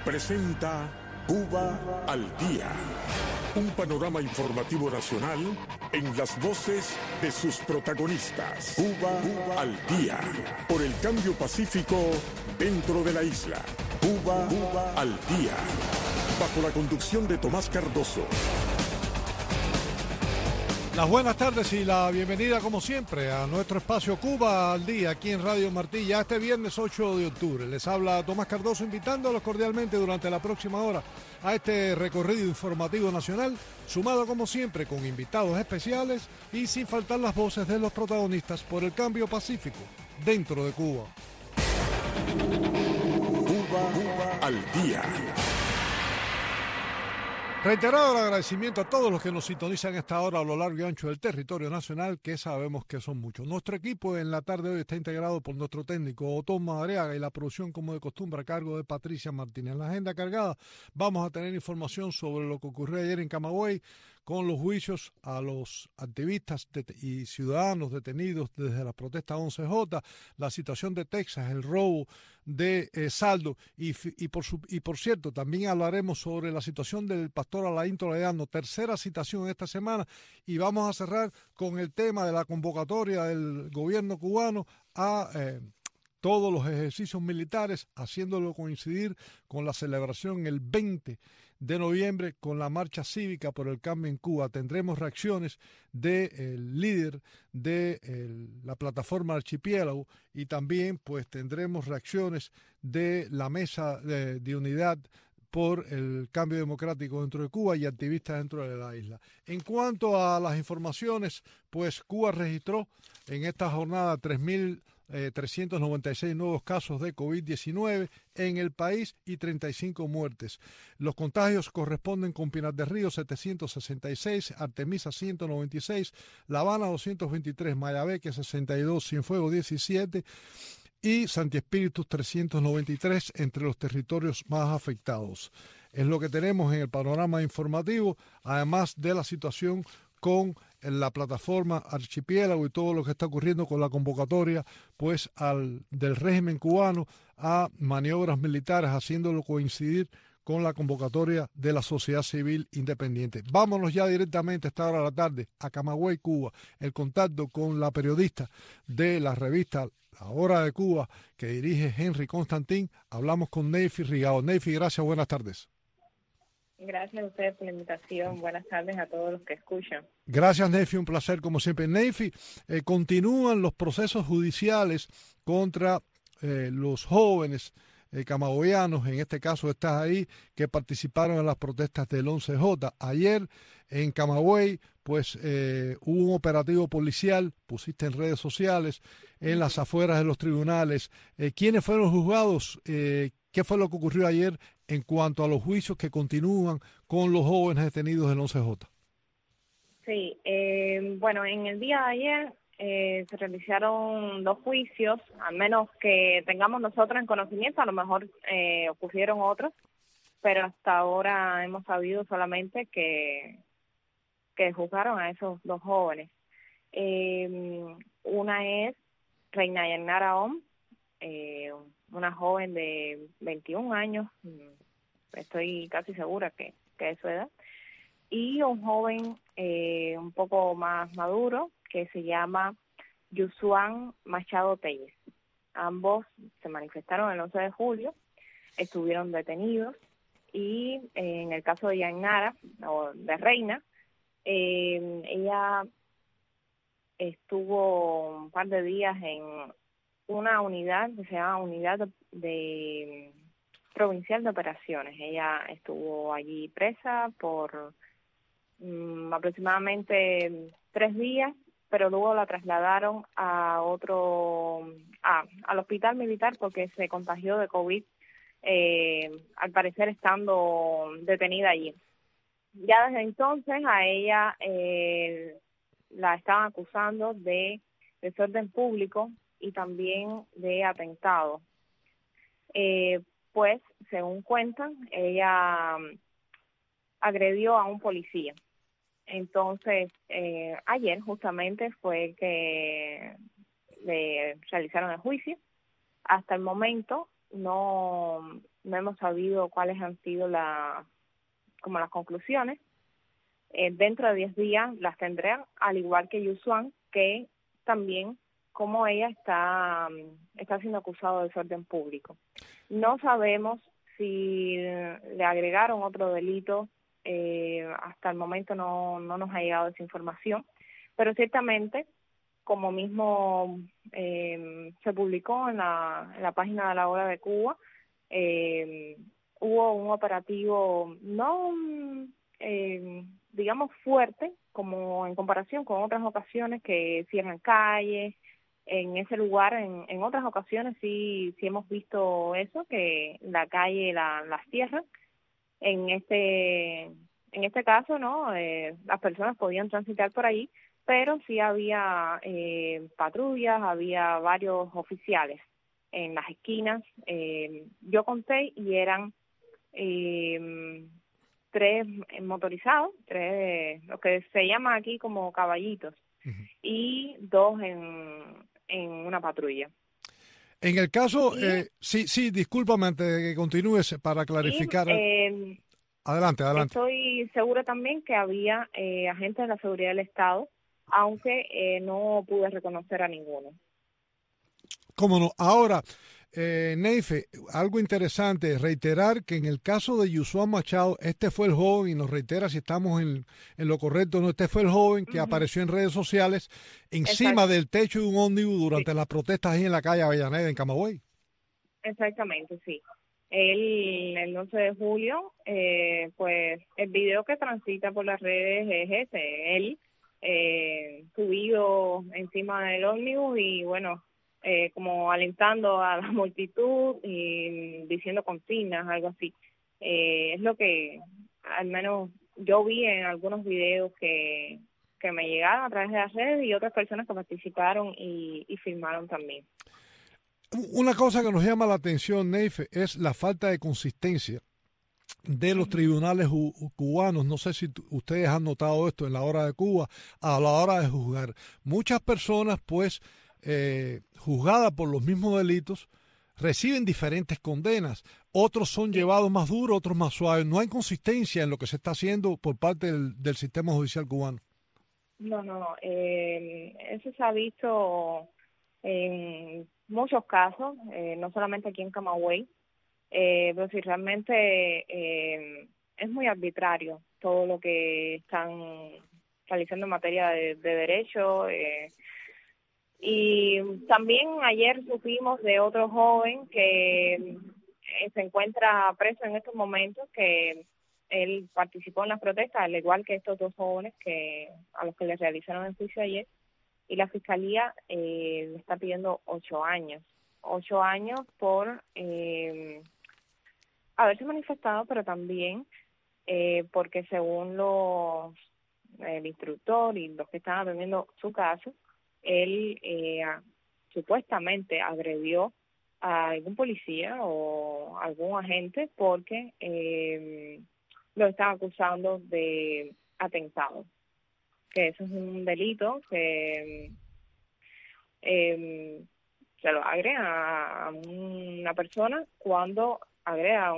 presenta Cuba al Día, un panorama informativo nacional en las voces de sus protagonistas. Cuba al Día, por el cambio pacífico dentro de la isla. Cuba al Día, bajo la conducción de Tomás Cardoso. Las buenas tardes y la bienvenida como siempre a nuestro espacio Cuba al Día aquí en Radio Martí, ya este viernes 8 de octubre. Les habla Tomás Cardoso invitándolos cordialmente durante la próxima hora a este recorrido informativo nacional, sumado como siempre con invitados especiales y sin faltar las voces de los protagonistas por el cambio pacífico dentro de Cuba. Cuba al Día. Reiterado el agradecimiento a todos los que nos sintonizan a esta hora a lo largo y ancho del territorio nacional, que sabemos que son muchos. Nuestro equipo en la tarde de hoy está integrado por nuestro técnico Otón Madariaga y la producción, como de costumbre, a cargo de Patricia Martínez. En la agenda cargada vamos a tener información sobre lo que ocurrió ayer en Camagüey con los juicios a los activistas y ciudadanos detenidos desde la protesta 11J, la situación de Texas, el robo de Saldo y por cierto, también hablaremos sobre la situación del pastor Alain Toledano, tercera citación esta semana, y vamos a cerrar con el tema de la convocatoria del gobierno cubano a todos los ejercicios militares, haciéndolo coincidir con la celebración el 20 de noviembre con la marcha cívica por el cambio en Cuba. Tendremos reacciones del líder de la plataforma Archipiélago y también pues tendremos reacciones de la mesa de unidad por el cambio democrático dentro de Cuba y activistas dentro de la isla. En cuanto a las informaciones, pues Cuba registró en esta jornada 3.396 nuevos casos de COVID-19 en el país y 35 muertes. Los contagios corresponden con Pinar del Río 766, Artemisa 196, La Habana 223, Mayabeque 62, Cienfuegos 17 y Santi Espíritus 393 entre los territorios más afectados. Es lo que tenemos en el panorama informativo, además de la situación con la plataforma Archipiélago y todo lo que está ocurriendo con la convocatoria pues del régimen cubano a maniobras militares, haciéndolo coincidir con la convocatoria de la sociedad civil independiente. Vámonos ya directamente a esta hora de la tarde a Camagüey, Cuba, el contacto con la periodista de la revista La Hora de Cuba que dirige Henry Constantín. Hablamos con Neyfi Rigao. Neyfi, gracias, buenas tardes. Gracias a ustedes por la invitación. Buenas tardes a todos los que escuchan. Gracias, Neyfi, un placer como siempre. Neyfi, continúan los procesos judiciales contra los jóvenes camagüeyanos, en este caso estás ahí, que participaron en las protestas del 11J. Ayer en Camagüey, pues hubo un operativo policial, pusiste en redes sociales, en las afueras de los tribunales. ¿Quiénes fueron juzgados? ¿Qué fue lo que ocurrió ayer en cuanto a los juicios que continúan con los jóvenes detenidos del 11J? Sí, bueno, en el día de ayer se realizaron 2 juicios, al menos que tengamos nosotros en conocimiento, a lo mejor ocurrieron otros, pero hasta ahora hemos sabido solamente que juzgaron a esos 2 jóvenes. Una es Reina Yanara Om, una joven de 21 años, estoy casi segura que es su edad, y un joven un poco más maduro que se llama Yusuan Machado Telles. Ambos se manifestaron el 11 de julio, estuvieron detenidos y en el caso de Yanara, o de Reina, ella estuvo un par de días en una unidad que se llama Unidad de Provincial de Operaciones. Ella estuvo allí presa por aproximadamente 3 días, pero luego la trasladaron al hospital militar porque se contagió de COVID, al parecer estando detenida allí. Ya desde entonces a ella la estaban acusando de desorden público y también de atentado. Pues, según cuentan, ella agredió a un policía. Entonces, ayer justamente fue que le realizaron el juicio. Hasta el momento no no hemos sabido cuáles han sido las conclusiones. Dentro de 10 días las tendré, al igual que Yusuan, que también, como ella, está siendo acusado de desorden público. No sabemos si le agregaron otro delito, hasta el momento no nos ha llegado esa información, pero ciertamente, como mismo se publicó en la página de La Hora de Cuba, hubo un operativo no digamos fuerte, como en comparación con otras ocasiones que cierran calles. En ese lugar, en otras ocasiones sí hemos visto eso, que la calle las cierran. En este caso, ¿no? Las personas podían transitar por ahí, pero sí había patrullas, había varios oficiales en las esquinas. Yo conté y eran 3 motorizados, 3, lo que se llama aquí como caballitos, y 2 en una patrulla. En el caso, sí, discúlpame antes de que continúes para clarificar. Adelante. Estoy segura también que había agentes de la seguridad del Estado, aunque no pude reconocer a ninguno. ¿Cómo no? Ahora, Neife, algo interesante, reiterar que en el caso de Yusuan Machado, este fue el joven, y nos reitera si estamos en lo correcto, no, este fue el joven que apareció en redes sociales encima del techo de un ómnibus durante las protestas ahí en la calle Avellaneda, en Camagüey. Exactamente, sí. El 11 de julio, pues el video que transita por las redes es ese, él subido encima del ómnibus y bueno, como alentando a la multitud y diciendo consignas, algo así. Es lo que al menos yo vi en algunos videos que me llegaron a través de las redes y otras personas que participaron y filmaron también. Una cosa que nos llama la atención, Neife, es la falta de consistencia de los tribunales cubanos. No sé si ustedes han notado esto en La Hora de Cuba, a la hora de juzgar. Muchas personas, pues, juzgadas por los mismos delitos, reciben diferentes condenas. Otros son llevados más duros, otros más suaves. No hay consistencia en lo que se está haciendo por parte del sistema judicial cubano. No. Eso se ha visto en muchos casos, no solamente aquí en Camagüey, pero si realmente es muy arbitrario todo lo que están realizando en materia de derecho. Y también ayer supimos de otro joven que se encuentra preso en estos momentos, que él participó en las protestas, al igual que estos 2 jóvenes a los que les realizaron el juicio ayer, y la fiscalía le está pidiendo 8 años. 8 años por haberse manifestado, pero también porque según el instructor y los que están atendiendo su caso, él supuestamente agredió a algún policía o algún agente porque lo están acusando de atentado, que eso es un delito que se lo agrega a una persona cuando agrega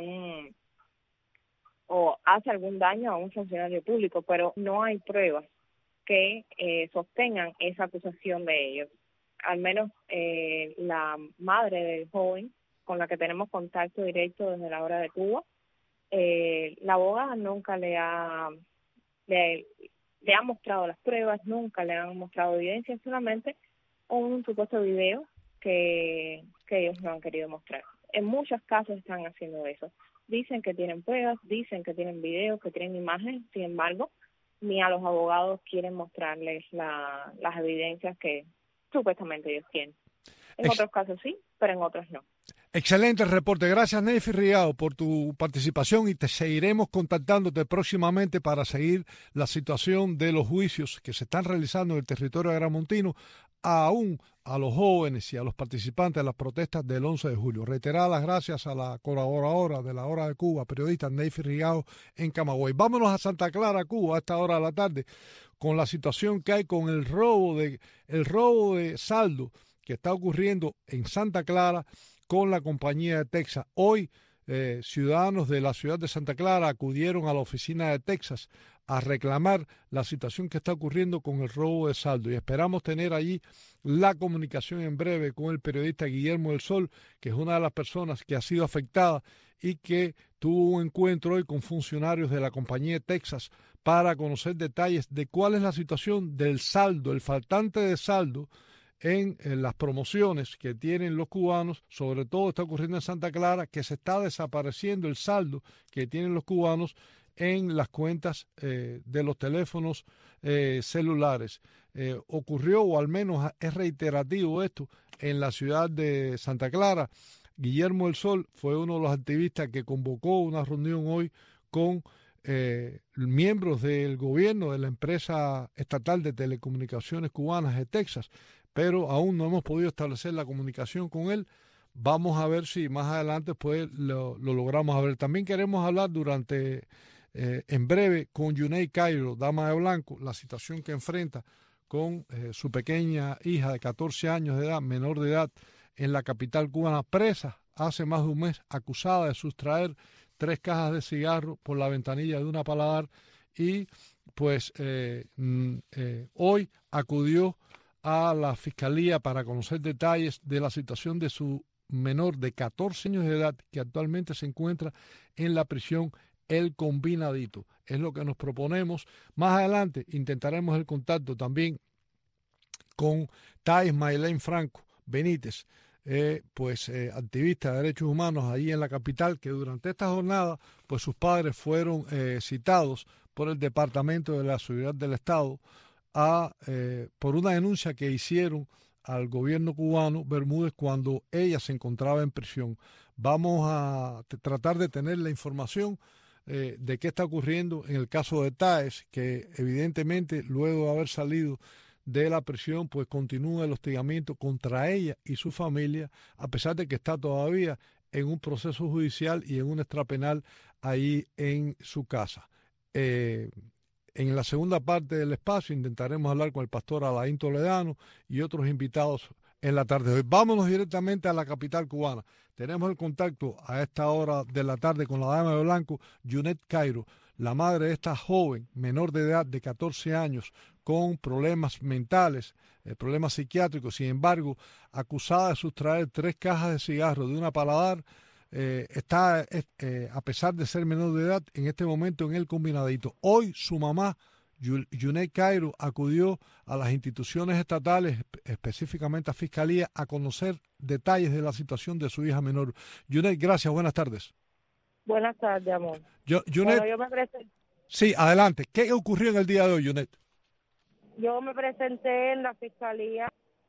o hace algún daño a un funcionario público, pero no hay pruebas que sostengan esa acusación de ellos. Al menos la madre del joven, con la que tenemos contacto directo desde La Hora de Cuba, la abogada nunca le ha mostrado las pruebas, nunca le han mostrado evidencia, solamente un supuesto video que ellos no han querido mostrar. En muchos casos están haciendo eso. Dicen que tienen pruebas, dicen que tienen videos, que tienen imágenes, sin embargo, ni a los abogados quieren mostrarles las evidencias que supuestamente ellos tienen. En otros casos sí, pero en otros no. Excelente el reporte. Gracias, Neife Riao, por tu participación y te seguiremos contactándote próximamente para seguir la situación de los juicios que se están realizando en el territorio agramontino, aún a los jóvenes y a los participantes de las protestas del 11 de julio. Reiteradas gracias a la colaboradora de La Hora de Cuba, periodista Neife Riao en Camagüey. Vámonos a Santa Clara, Cuba, a esta hora de la tarde, con la situación que hay con el robo de saldo que está ocurriendo en Santa Clara con la compañía de Texas. Hoy ciudadanos de la ciudad de Santa Clara acudieron a la oficina de Texas a reclamar la situación que está ocurriendo con el robo de saldo, y esperamos tener allí la comunicación en breve con el periodista Guillermo del Sol, que es una de las personas que ha sido afectada y que tuvo un encuentro hoy con funcionarios de la compañía de Texas para conocer detalles de cuál es la situación del saldo, el faltante de saldo en las promociones que tienen los cubanos. Sobre todo está ocurriendo en Santa Clara, que se está desapareciendo el saldo que tienen los cubanos en las cuentas de los teléfonos celulares. Ocurrió, o al menos es reiterativo esto, en la ciudad de Santa Clara. Guillermo del Sol fue uno de los activistas que convocó una reunión hoy con miembros del gobierno de la empresa estatal de telecomunicaciones cubanas de Texas, pero aún no hemos podido establecer la comunicación con él. Vamos a ver si más adelante pues lo logramos ver. También queremos hablar en breve con Junaid Cairo, dama de blanco, la situación que enfrenta con su pequeña hija de 14 años de edad, menor de edad, en la capital cubana, presa hace más de un mes, acusada de sustraer 3 cajas de cigarro por la ventanilla de una paladar, y pues hoy acudió a la fiscalía para conocer detalles de la situación de su menor de 14 años de edad, que actualmente se encuentra en la prisión El Combinadito. Es lo que nos proponemos. Más adelante intentaremos el contacto también con Thais Maylene Franco Benítez, activista de derechos humanos allí en la capital, que durante esta jornada pues sus padres fueron citados por el Departamento de la Seguridad del Estado por una denuncia que hicieron al gobierno cubano Bermúdez cuando ella se encontraba en prisión. Vamos a tratar de tener la información de qué está ocurriendo en el caso de Thais, que evidentemente luego de haber salido de la prisión pues continúa el hostigamiento contra ella y su familia, a pesar de que está todavía en un proceso judicial y en un extrapenal ahí en su casa. En la segunda parte del espacio intentaremos hablar con el pastor Alain Toledano y otros invitados en la tarde de hoy. Vámonos directamente a la capital cubana. Tenemos el contacto a esta hora de la tarde con la dama de blanco, Junaid Cairo, la madre de esta joven menor de edad de 14 años con problemas mentales, problemas psiquiátricos. Sin embargo, acusada de sustraer 3 cajas de cigarros de una paladar, está, a pesar de ser menor de edad, en este momento en El Combinadito. Hoy su mamá, Junaid Cairo, acudió a las instituciones estatales, específicamente a Fiscalía, a conocer detalles de la situación de su hija menor. Junaid, gracias, buenas tardes. Buenas tardes, amor. Junaid, Bueno, yo me presenté. Sí, adelante. ¿Qué ocurrió en el día de hoy, Junaid? Yo me presenté en la Fiscalía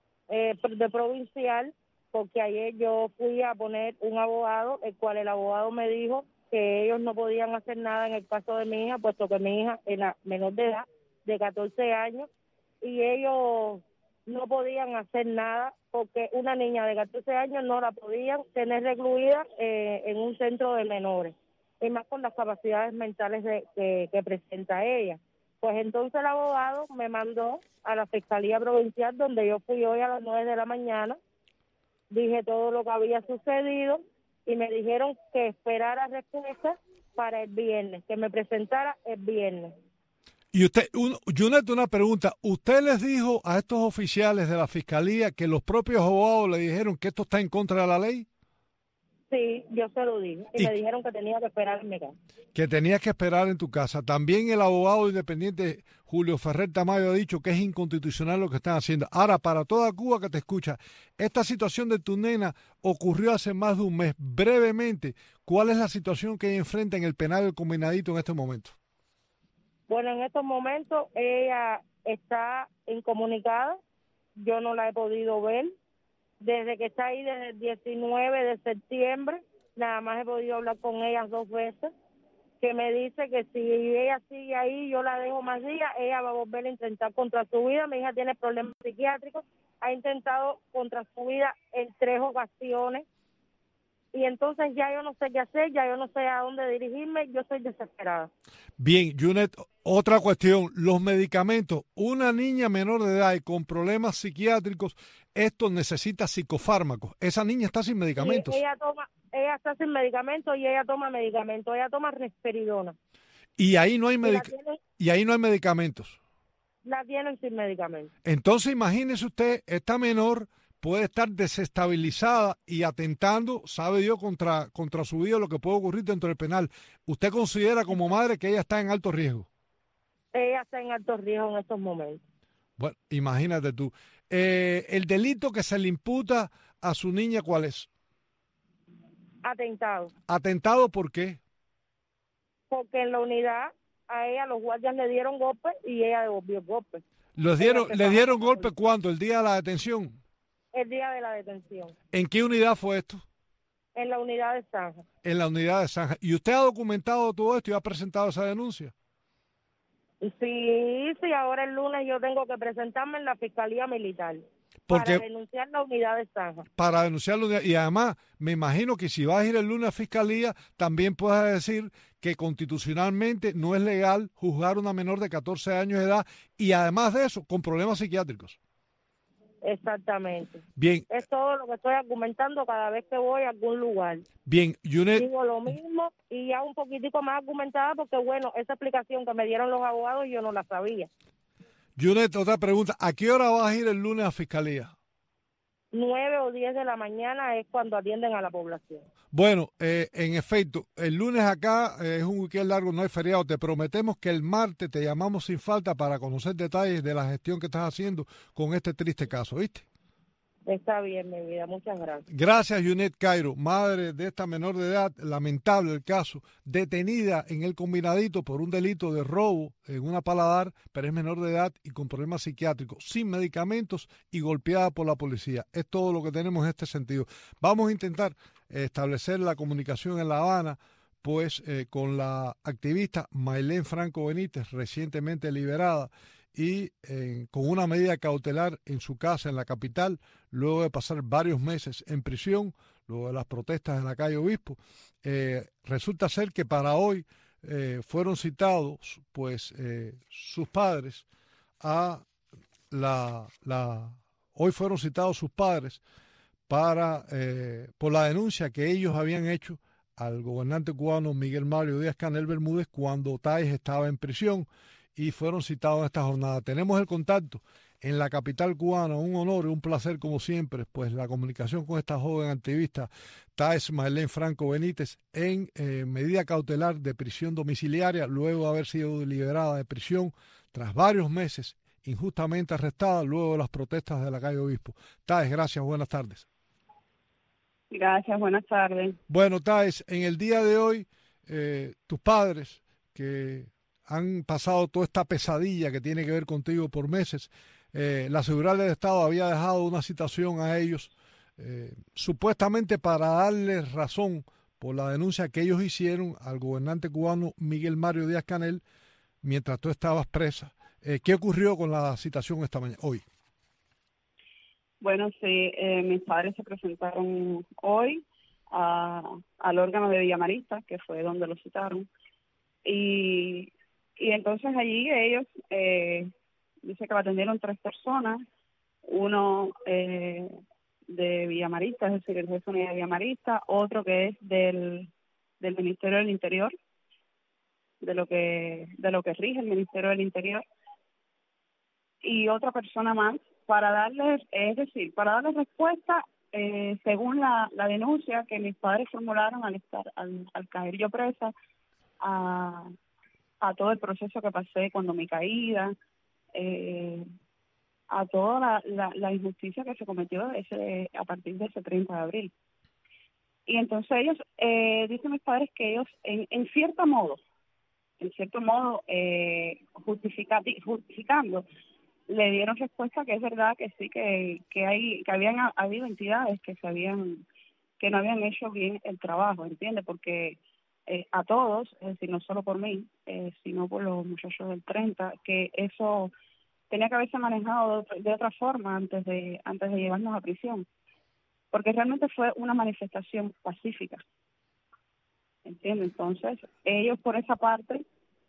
de Provincial, porque ayer yo fui a poner un abogado, el cual el abogado me dijo que ellos no podían hacer nada en el caso de mi hija, puesto que mi hija era menor de edad, de 14 años, y ellos no podían hacer nada porque una niña de 14 años no la podían tener recluida en un centro de menores, y más con las capacidades mentales que presenta ella. Pues entonces el abogado me mandó a la Fiscalía Provincial, donde yo fui hoy a las 9 de la mañana, dije todo lo que había sucedido y me dijeron que esperara respuesta para el viernes, que me presentara el viernes. Y usted, Junaid, una pregunta, ¿usted les dijo a estos oficiales de la Fiscalía que los propios abogados le dijeron que esto está en contra de la ley? Sí, yo se lo dije y me dijeron que tenía que esperar en mi casa. Que tenías que esperar en tu casa. También el abogado independiente Julio Ferrer Tamayo ha dicho que es inconstitucional lo que están haciendo. Ahora, para toda Cuba que te escucha, esta situación de tu nena ocurrió hace más de un mes. Brevemente, ¿cuál es la situación que ella enfrenta en el penal del Combinadito en este momento? Bueno, en estos momentos ella está incomunicada. Yo no la he podido ver. Desde que está ahí, desde el 19 de septiembre, nada más he podido hablar con ella 2 veces, que me dice que si ella sigue ahí, yo la dejo más días, ella va a volver a intentar contra su vida. Mi hija tiene problemas psiquiátricos, ha intentado contra su vida en 3 ocasiones, y entonces ya yo no sé qué hacer, ya yo no sé a dónde dirigirme, yo estoy desesperada. Bien, Junaid, otra cuestión, los medicamentos. Una niña menor de edad y con problemas psiquiátricos, esto necesita psicofármacos. Esa niña está sin medicamentos. Sí, ella está sin medicamento y ella toma medicamento, ella toma risperidona. Y ahí no hay medicamentos. La tienen sin medicamento. Entonces imagínese usted, esta menor puede estar desestabilizada y atentando, sabe Dios, contra su vida, lo que puede ocurrir dentro del penal. ¿Usted considera como madre que ella está en alto riesgo? Ella está en alto riesgo en estos momentos. Bueno, imagínate tú. El delito que se le imputa a su niña, ¿cuál es? Atentado. ¿Atentado por qué? Porque en la unidad a ella los guardias le dieron golpes y ella devolvió golpes. ¿Le dieron golpe cuándo? ¿El día de la detención? El día de la detención. ¿En qué unidad fue esto? En la unidad de Zanja. En la unidad de Zanja. ¿Y usted ha documentado todo esto y ha presentado esa denuncia? Sí, ahora el lunes yo tengo que presentarme en la Fiscalía Militar para denunciar la unidad de Zanja. Para denunciar la unidad. Y además, me imagino que si vas a ir el lunes a Fiscalía, también puedes decir que constitucionalmente no es legal juzgar a una menor de 14 años de edad y además de eso, con problemas psiquiátricos. Exactamente. Bien. Es todo lo que estoy argumentando cada vez que voy a algún lugar. Bien, Yunet. Digo lo mismo y ya un poquitico más argumentada porque, bueno, esa explicación que me dieron los abogados yo no la sabía. Yunet, otra pregunta. ¿A qué hora vas a ir el lunes a Fiscalía? 9 o 10 de la mañana es cuando atienden a la población. Bueno, en efecto, el lunes acá es un weekend largo, no hay feriado. Te prometemos que el martes te llamamos sin falta para conocer detalles de la gestión que estás haciendo con este triste caso, ¿viste? Está bien, mi vida, muchas gracias. Gracias, Yunet Cairo, madre de esta menor de edad, lamentable el caso, detenida en el Combinadito por un delito de robo en una paladar, pero es menor de edad y con problemas psiquiátricos, sin medicamentos y golpeada por la policía. Es todo lo que tenemos en este sentido. Vamos a intentar establecer la comunicación en La Habana, pues con la activista Maylén Franco Benítez, recientemente liberada, y con una medida cautelar en su casa en la capital, luego de pasar varios meses en prisión, luego de las protestas en la calle Obispo. Resulta ser que para hoy fueron citados pues sus padres hoy fueron citados sus padres para por la denuncia que ellos habían hecho al gobernante cubano Miguel Mario Díaz-Canel Bermúdez cuando Táiz estaba en prisión, y fueron citados en esta jornada. Tenemos el contacto en la capital cubana, un honor y un placer como siempre, pues la comunicación con esta joven activista, Táiz Maylén Franco Benítez, en medida cautelar de prisión domiciliaria, luego de haber sido liberada de prisión tras varios meses injustamente arrestada, luego de las protestas de la calle Obispo. Táiz, gracias, buenas tardes. Gracias, buenas tardes. Bueno, Táiz, en el día de hoy, tus padres, que han pasado toda esta pesadilla que tiene que ver contigo por meses. La Seguridad del Estado había dejado una citación a ellos, supuestamente para darles razón por la denuncia que ellos hicieron al gobernante cubano Miguel Mario Díaz-Canel mientras tú estabas presa. ¿Qué ocurrió con la citación esta mañana, hoy? Bueno, sí, mis padres se presentaron hoy al órgano de Villamarista, que fue donde lo citaron, y entonces allí ellos, dice que lo atendieron 3 personas, uno de Villamarista, es decir, el jefe de unidad de Villamarista, otro que es del Ministerio del Interior, de lo que rige el Ministerio del Interior, y otra persona más, para darles respuesta según la denuncia que mis padres formularon al caer yo presa, a todo el proceso que pasé cuando me caída, a toda la injusticia que se cometió a partir de ese 30 de abril. Y entonces ellos, dicen mis padres que ellos, en cierto modo, justificando, le dieron respuesta que es verdad que sí, que habían habido entidades que no habían hecho bien el trabajo, ¿entiendes? Porque a todos, es decir, no solo por mí, sino por los muchachos del 30, que eso tenía que haberse manejado de otra forma antes de llevarnos a prisión, porque realmente fue una manifestación pacífica, ¿entiendes? Entonces, ellos por esa parte,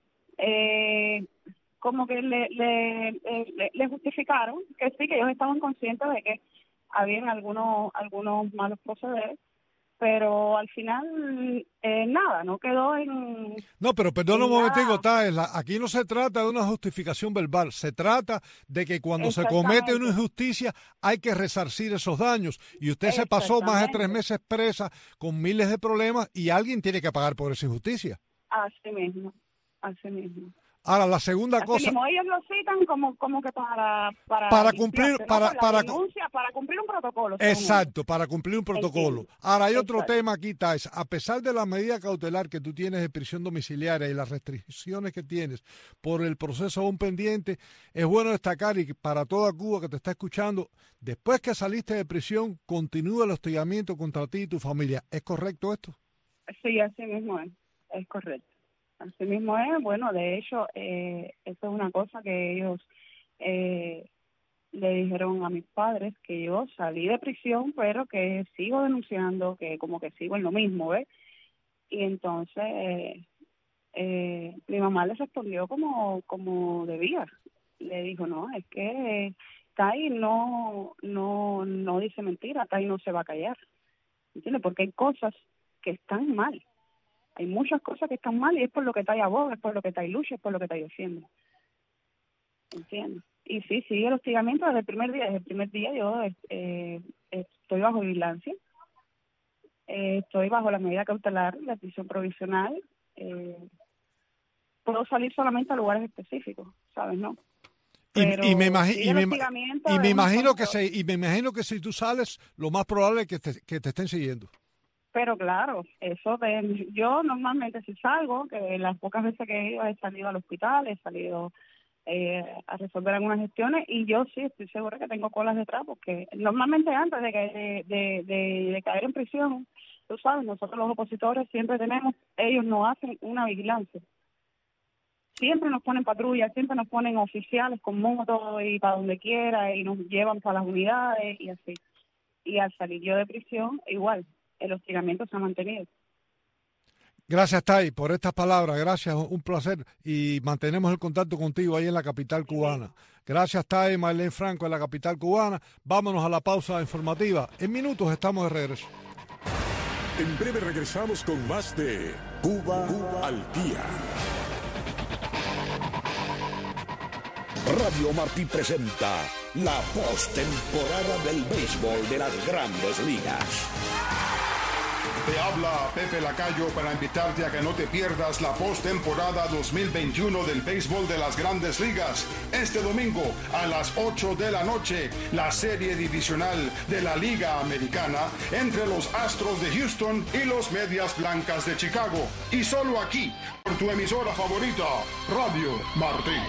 como que le justificaron que sí, que ellos estaban conscientes de que habían algunos malos procederes, pero al final nada, no quedó en... No, pero perdona un momentico, nada. Taes, aquí no se trata de una justificación verbal, se trata de que cuando se comete una Exactamente. injusticia hay que resarcir esos daños. Y usted se pasó más de 3 Exactamente. meses presa con miles de problemas y alguien tiene que pagar por esa injusticia. Así mismo, así mismo. Ahora, la segunda Así cosa, mismo, ellos lo citan como que para limpiarse, cumplir, ¿no? para, Por la para, denuncia, para cumplir un protocolo. según ellos. exacto, para cumplir un protocolo. Entiendo. Ahora, hay otro Exacto. tema aquí, Taes. A pesar de la medida cautelar que tú tienes de prisión domiciliaria y las restricciones que tienes por el proceso aún pendiente, es bueno destacar, y para toda Cuba que te está escuchando, después que saliste de prisión, continúa el hostigamiento contra ti y tu familia. ¿Es correcto esto? Sí, así mismo es correcto. Así mismo es, bueno, de hecho, eso es una cosa que ellos le dijeron a mis padres, que yo salí de prisión, pero que sigo denunciando, que como que sigo en lo mismo, ¿ves? Y entonces mi mamá le respondió como debía. Le dijo, no, es que Tai no dice mentira, Tai no se va a callar, ¿entiendes? Porque hay cosas que están mal. Hay muchas cosas que están mal y es por lo que Tai aboga, es por lo que Tai lucha, es por lo que Tai defiende. ¿Entiendes? Y sí, sigue el hostigamiento desde el primer día. Desde el primer día yo estoy bajo vigilancia, estoy bajo la medida cautelar, la prisión provisional. Puedo salir solamente a lugares específicos, ¿sabes? ¿No? Pero Y me sigue el hostigamiento de una imagino forma u otra. y me imagino que si tú sales, lo más probable es que te estén siguiendo. Pero claro, yo normalmente si salgo, que las pocas veces que he salido al hospital, he salido a resolver algunas gestiones, y yo sí estoy segura que tengo colas detrás, porque normalmente antes de caer en prisión, tú sabes, nosotros los opositores siempre ellos nos hacen una vigilancia. Siempre nos ponen patrullas, siempre nos ponen oficiales con moto y para donde quiera, y nos llevan para las unidades y así. Y al salir yo de prisión, igual, el hostigamiento se ha mantenido. Gracias, Tai, por estas palabras. Gracias, un placer. Y mantenemos el contacto contigo ahí en la capital cubana. Gracias, Tai, Marlene Franco, en la capital cubana. Vámonos a la pausa informativa. En minutos estamos de regreso. En breve regresamos con más de Cuba al Día. Radio Martí presenta la postemporada del béisbol de las Grandes Ligas. Te habla Pepe Lacayo para invitarte a que no te pierdas la postemporada 2021 del béisbol de las Grandes Ligas. Este domingo a las 8 de la noche, la serie divisional de la Liga Americana entre los Astros de Houston y los Medias Blancas de Chicago. Y solo aquí, por tu emisora favorita, Radio Martí.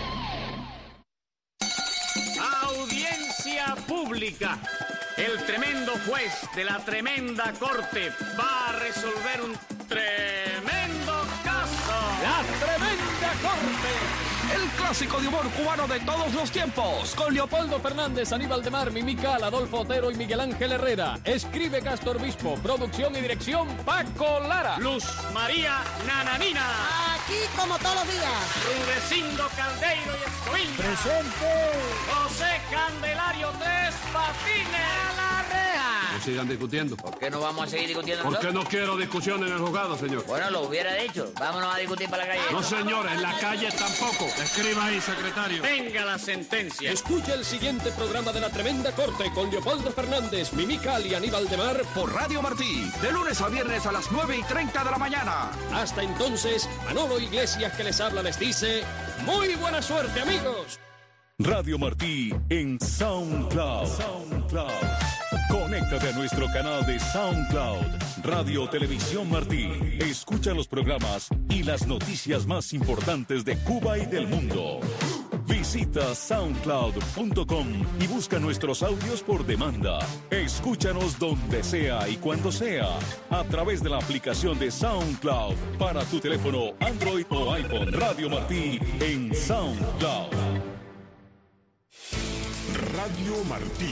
Audiencia pública. El tremendo juez de la tremenda corte va a resolver un tremendo caso. La tremenda corte. El clásico de humor cubano de todos los tiempos. Con Leopoldo Fernández, Aníbal de Mar, Mimical, Adolfo Otero y Miguel Ángel Herrera. Escribe Castro Obispo. Producción y dirección Paco Lara. Luz María Nananina. Aquí como todos los días. Rudecindo Caldeiro y Escoviña. Presente. José Candelario Tres Patines. A la reja. No sigan discutiendo. ¿Por qué no vamos a seguir discutiendo ¿Por nosotros? qué no quiero discusión en el juzgado, señor? Bueno, lo hubiera dicho. Vámonos a discutir para la calle. No, señor, en la calle tampoco. Escriba ahí, secretario. Venga la sentencia. Escucha el siguiente programa de La Tremenda Corte con Leopoldo Fernández, Mimical y Aníbal de Mar por Radio Martí, de lunes a viernes a las 9:30 de la mañana. Hasta entonces, Manolo Iglesias que les habla les dice, muy buena suerte, amigos. Radio Martí en SoundCloud. Conéctate a nuestro canal de SoundCloud, Radio Televisión Martí. Escucha los programas y las noticias más importantes de Cuba y del mundo. Visita soundcloud.com y busca nuestros audios por demanda. Escúchanos donde sea y cuando sea, a través de la aplicación de SoundCloud para tu teléfono Android o iPhone. Radio Martí en SoundCloud. Radio Martí.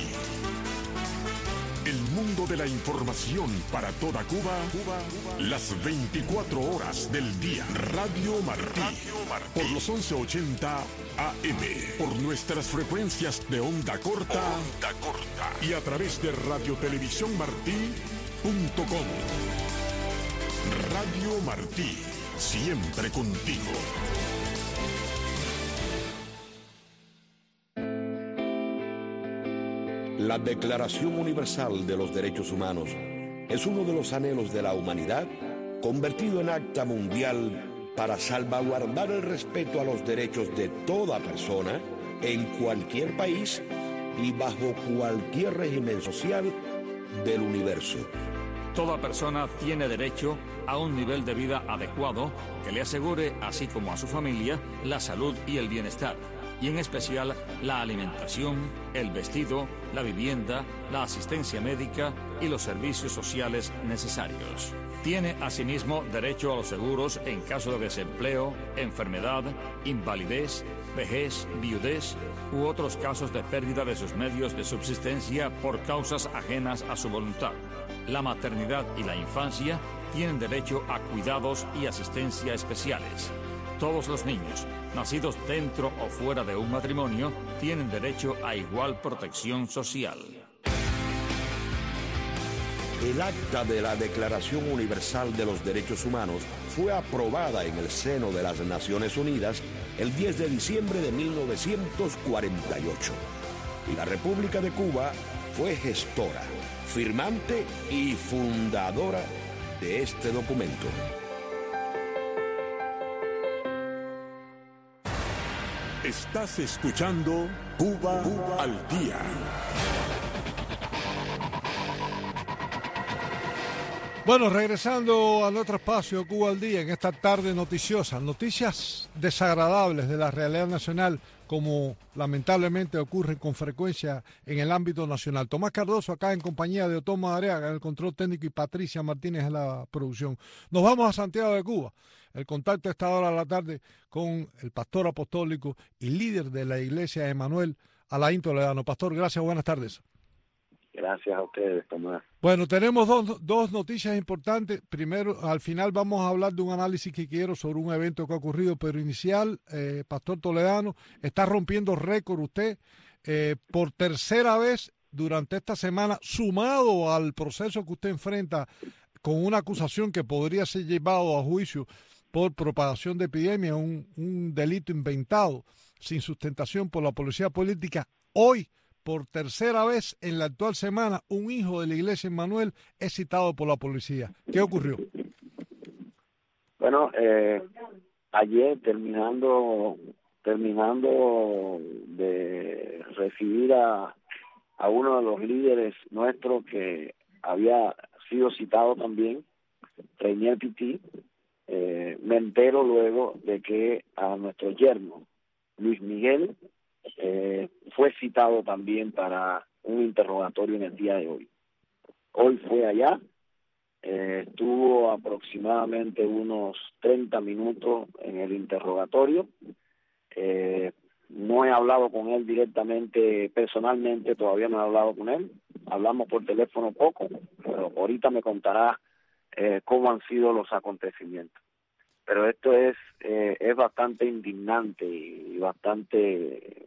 El mundo de la información para toda Cuba, las 24 horas del día. Radio Martí. Por los 1180 AM. Por nuestras frecuencias de onda corta. Y a través de Radio Televisión Martí, Radio Martí, siempre contigo. La Declaración Universal de los Derechos Humanos es uno de los anhelos de la humanidad convertido en acta mundial para salvaguardar el respeto a los derechos de toda persona en cualquier país y bajo cualquier régimen social del universo. Toda persona tiene derecho a un nivel de vida adecuado que le asegure, así como a su familia, la salud y el bienestar, y en especial la alimentación, el vestido, la vivienda, la asistencia médica y los servicios sociales necesarios. Tiene asimismo derecho a los seguros en caso de desempleo, enfermedad, invalidez, vejez, viudez u otros casos de pérdida de sus medios de subsistencia por causas ajenas a su voluntad. La maternidad y la infancia tienen derecho a cuidados y asistencia especiales. Todos los niños, nacidos dentro o fuera de un matrimonio, tienen derecho a igual protección social. El acta de la Declaración Universal de los Derechos Humanos fue aprobada en el seno de las Naciones Unidas el 10 de diciembre de 1948. Y la República de Cuba fue gestora, firmante y fundadora de este documento. Estás escuchando Cuba al Día. Bueno, regresando a nuestro espacio Cuba al Día en esta tarde noticiosa, noticias desagradables de la realidad nacional, como lamentablemente ocurren con frecuencia en el ámbito nacional. Tomás Cardoso acá en compañía de Otón Madariaga en el control técnico y Patricia Martínez en la producción. Nos vamos a Santiago de Cuba. El contacto a esta hora de la tarde con el pastor apostólico y líder de la iglesia Emanuel, Alain Toledano. Pastor, gracias, buenas tardes. Gracias a ustedes, Tomás. Bueno, tenemos dos noticias importantes. Primero, al final vamos a hablar de un análisis que quiero sobre un evento que ha ocurrido, pero inicial, Pastor Toledano, está rompiendo récord usted por tercera vez durante esta semana, sumado al proceso que usted enfrenta con una acusación que podría ser llevado a juicio por propagación de epidemia, un delito inventado, sin sustentación por la policía política. Hoy, por tercera vez en la actual semana, un hijo de la iglesia Emanuel es citado por la policía. ¿Qué ocurrió? Bueno, ayer terminando de recibir a uno de los líderes nuestros que había sido citado también, Reinier Pití, me entero luego de que a nuestro yerno, Luis Miguel, fue citado también para un interrogatorio en el día de hoy. Hoy fue allá, estuvo aproximadamente unos 30 minutos en el interrogatorio. No he hablado con él directamente, personalmente, todavía no he hablado con él. Hablamos por teléfono poco, pero ahorita me contará cómo han sido los acontecimientos. Pero esto es bastante indignante y bastante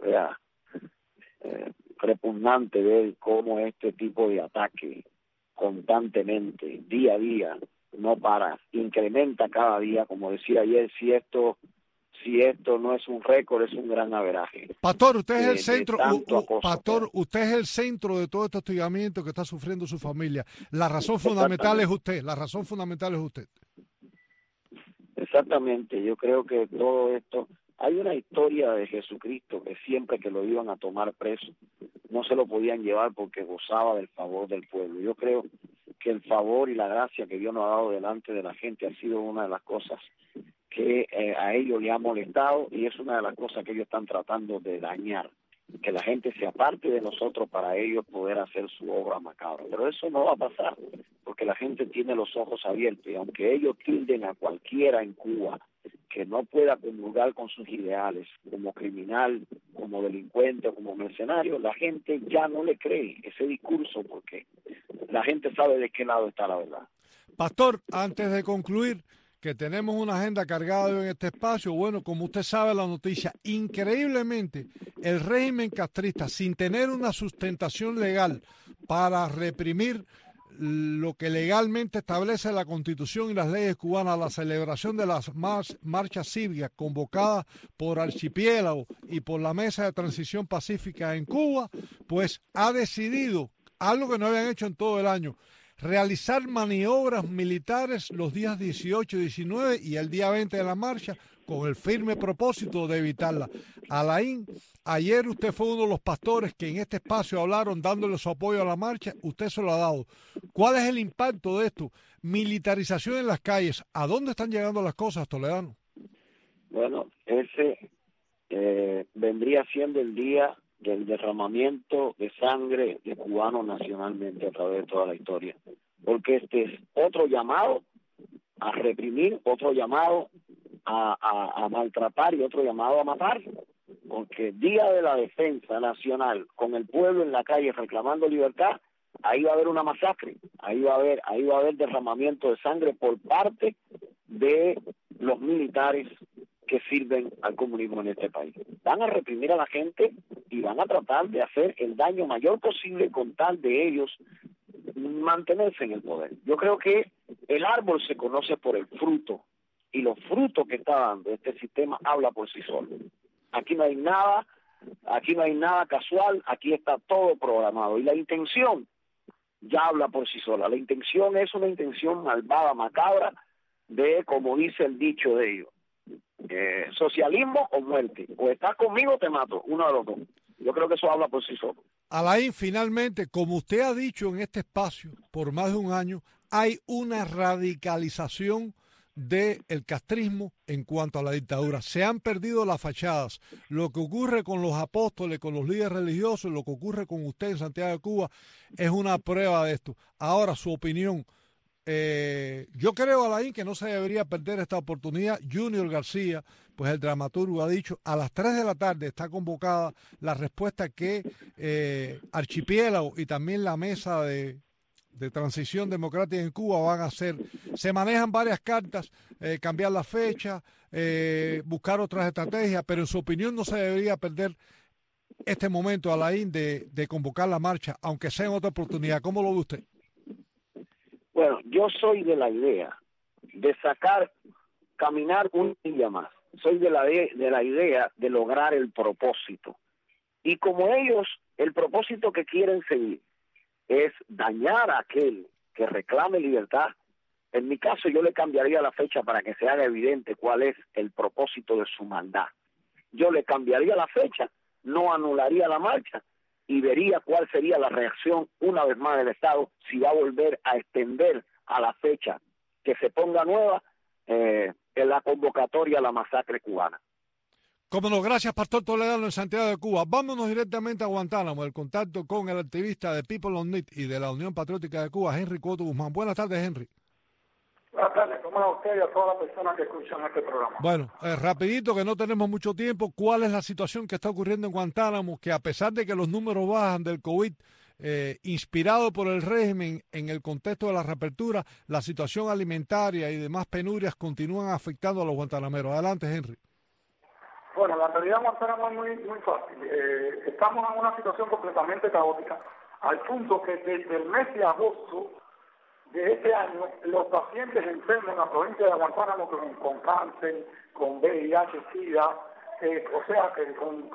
repugnante ver cómo este tipo de ataque constantemente, día a día, no para, incrementa cada día. Como decía ayer, si esto no es un récord, es un gran averaje. Pastor, usted es el centro, Pastor, usted es el centro de todo este hostigamiento que está sufriendo su familia. La razón fundamental es usted, Exactamente, yo creo que todo esto, hay una historia de Jesucristo que siempre que lo iban a tomar preso, no se lo podían llevar porque gozaba del favor del pueblo. Yo creo que el favor y la gracia que Dios nos ha dado delante de la gente ha sido una de las cosas que a ellos le ha molestado, y es una de las cosas que ellos están tratando de dañar, que la gente se aparte de nosotros para ellos poder hacer su obra macabra. Pero eso no va a pasar, porque la gente tiene los ojos abiertos, y aunque ellos tilden a cualquiera en Cuba que no pueda comulgar con sus ideales, como criminal, como delincuente, como mercenario, la gente ya no le cree ese discurso, porque la gente sabe de qué lado está la verdad. Pastor, antes de concluir, que tenemos una agenda cargada en este espacio, bueno, como usted sabe la noticia, increíblemente el régimen castrista, sin tener una sustentación legal para reprimir lo que legalmente establece la Constitución y las leyes cubanas, la celebración de las marchas cívicas convocadas por Archipiélago y por la Mesa de Transición Pacífica en Cuba, pues ha decidido, algo que no habían hecho en todo el año, realizar maniobras militares los días 18 y 19 y el día 20 de la marcha, con el firme propósito de evitarla. Alain, ayer usted fue uno de los pastores que en este espacio hablaron dándole su apoyo a la marcha, usted se lo ha dado. ¿Cuál es el impacto de esto? Militarización en las calles. ¿A dónde están llegando las cosas, Toledano? Bueno, ese vendría siendo el día del derramamiento de sangre de cubanos nacionalmente a través de toda la historia. Porque este es otro llamado a reprimir, otro llamado a maltratar y otro llamado a matar, porque Día de la Defensa Nacional, con el pueblo en la calle reclamando libertad, ahí va a haber una masacre, ahí va a haber derramamiento de sangre por parte de los militares que sirven al comunismo en este país. Van a reprimir a la gente y van a tratar de hacer el daño mayor posible con tal de ellos mantenerse en el poder. Yo creo que el árbol se conoce por el fruto, y los frutos que está dando este sistema habla por sí solo. Aquí no hay nada casual, aquí está todo programado, y la intención ya habla por sí sola. La intención es una intención malvada, macabra, de, como dice el dicho de ellos, socialismo o muerte, o estás conmigo o te mato, uno de los dos. Yo creo que eso habla por sí solo. Alain, finalmente, como usted ha dicho en este espacio por más de un año, hay una radicalización del castrismo en cuanto a la dictadura. Se han perdido las fachadas. Lo que ocurre con los apóstoles, con los líderes religiosos, lo que ocurre con usted en Santiago de Cuba, es una prueba de esto. Ahora, su opinión. Yo creo, Alain, que no se debería perder esta oportunidad. Junior García, pues el dramaturgo, ha dicho, a las 3 de la tarde está convocada la respuesta que Archipiélago y también la Mesa de Transición Democrática en Cuba van a hacer. Se manejan varias cartas, cambiar la fecha, buscar otras estrategias, pero en su opinión no se debería perder este momento, Alain, de convocar la marcha, aunque sea en otra oportunidad. ¿Cómo lo ve usted? Bueno, yo soy de la idea de caminar un día más. Soy de la idea de lograr el propósito. Y como ellos, el propósito que quieren seguir es dañar a aquel que reclame libertad, en mi caso yo le cambiaría la fecha para que se haga evidente cuál es el propósito de su maldad. Yo le cambiaría la fecha, no anularía la marcha, y vería cuál sería la reacción una vez más del Estado, si va a volver a extender a la fecha que se ponga nueva en la convocatoria a la masacre cubana. Cómo no, gracias, Pastor Toledano en Santiago de Cuba. Vámonos directamente a Guantánamo, el contacto con el activista de People on Need y de la Unión Patriótica de Cuba, Henry Coto Guzmán. Buenas tardes, Henry. Buenas tardes, ¿cómo está usted y a todas las personas que escuchan este programa? Bueno, rapidito, que no tenemos mucho tiempo, ¿cuál es la situación que está ocurriendo en Guantánamo? Que a pesar de que los números bajan del COVID, inspirado por el régimen en el contexto de la reapertura, la situación alimentaria y demás penurias continúan afectando a los guantanameros. Adelante, Henry. Bueno, la realidad en Guantánamo es muy fácil. Estamos en una situación completamente caótica, al punto que desde el mes de agosto de este año, los pacientes enfermos en la provincia de Guantánamo con cáncer, con VIH, SIDA, o sea, que con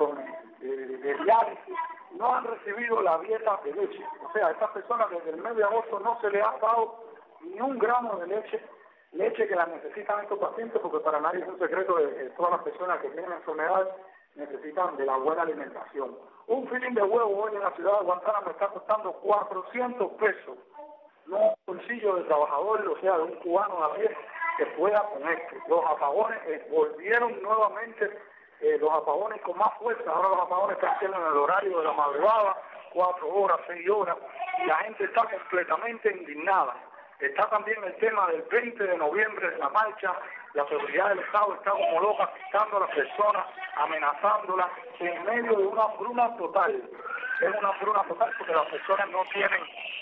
diálisis, no han recibido la dieta de leche. O sea, a estas personas desde el mes de agosto no se les ha dado ni un gramo de leche que la necesitan estos pacientes, porque para nadie es un secreto de todas las personas que tienen enfermedades necesitan de la buena alimentación. Un filín de huevo hoy en la ciudad de Guantánamo está costando 400 pesos. No un bolsillo de trabajador, o sea, de un cubano a pie que pueda ponerse. Los apagones volvieron nuevamente, los apagones con más fuerza. Ahora los apagones están siendo en el horario de la madrugada, 4 horas, 6 horas, y la gente está completamente indignada. Está también el tema del 20 de noviembre de la marcha. La seguridad del Estado está como loca, quitando a las personas, amenazándolas, en medio de una hambruna total. Es una hambruna total porque las personas no tienen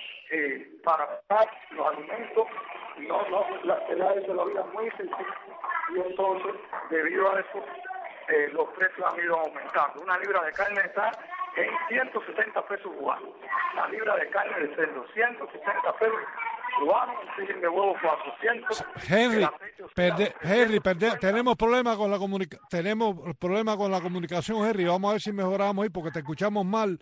para pagar los alimentos, la edades de la vida muy difícil, y entonces, debido a eso, los precios han ido aumentando. Una libra de carne está en 160 pesos cubanos. La libra de carne de cerdo, 160 pesos cubanos, un de huevo 400. Henry, tenemos problemas con la comunicación, Henry. Vamos a ver si mejoramos ahí porque te escuchamos mal.